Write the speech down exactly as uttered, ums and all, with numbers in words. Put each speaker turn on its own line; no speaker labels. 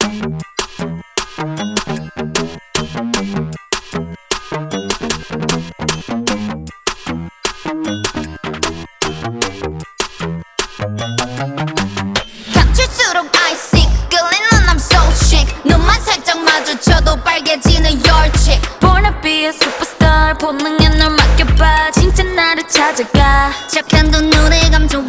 감출수록 I see 끌리는 I'm so chic 눈만 살짝 마주쳐도 빨개지는 your chick Born to be a superstar 본능에 널 맡겨봐 진짜 나를 찾아가 착한 두 눈에 감정